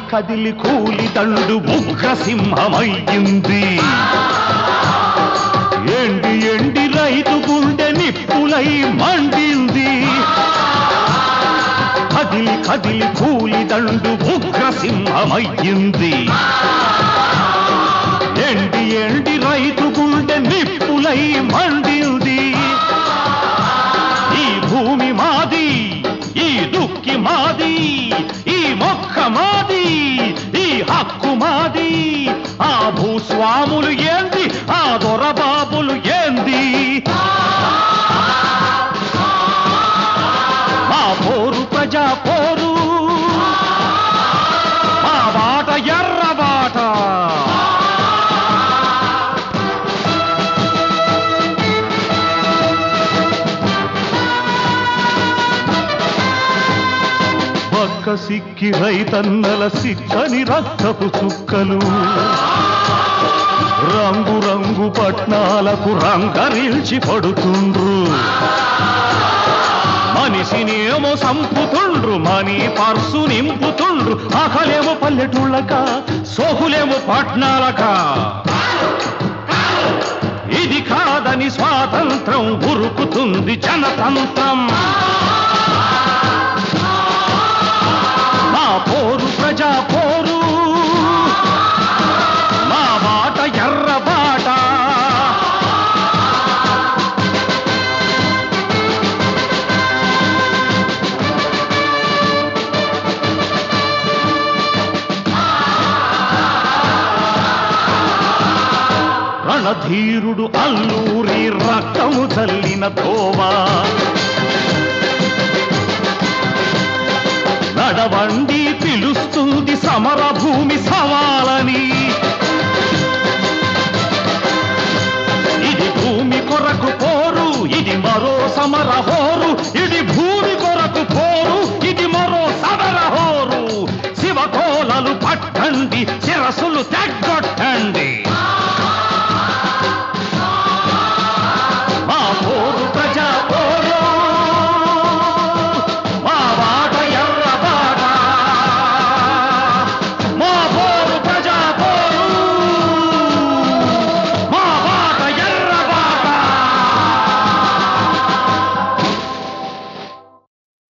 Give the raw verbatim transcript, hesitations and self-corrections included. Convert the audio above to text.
కదిలి కూలి దండు ఉగ్ర సింహమయ్యింది. ఎండి ఎండి రైతు గుండె నిప్పులై మండింది. కదిలి కదిలి కూలి దండు ఉగ్ర సింహమయ్యింది. ఎండి ఎండి రైతు గుండె నిప్పులై మండింది. ఈ భూమి మాది, ఈ దుక్కి మాది, ఈ మొక్క మాది, ఈ హక్కు మాది. ఆ భూస్వాములు ఏంది, ఆ దొరబాబులు ఏంది? మా పోరు ప్రజా పోరు, మా బాట ఎర్ర బాట. పక్క సిక్కి రైతన్నల సిక్కని రక్తపు చుక్కలు, రంగు రంగు పట్నాలకు రంగరిల్చి పడుతుండ్రు. మనిషినేమో సంపుతుండ్రు, మనీ పర్సు నింపుతుండ్రు. ఆకలేమో పల్లెటూళ్ళక, సోకులేమో పట్నాలక. ఇది కాదని స్వాతంత్రం ఉరుకుతుంది జనతంత్రం. మా పోరు ప్రజా పోరు, మా బాట ఎర్ర బాట. రణధీరుడు అల్లూరి రక్తము చల్లిన తోవా, నడవండి పిలుస్తుంది సమర భూమి సవాలని. ఇది భూమి కొరకు పోరు, ఇది మరో సమర హోరు. ఇది భూమి కొరకు పోరు, ఇది మరో సమర హోరు. శివకోలలు పట్టండి, శిరసులు తెగ్గొట్టండి.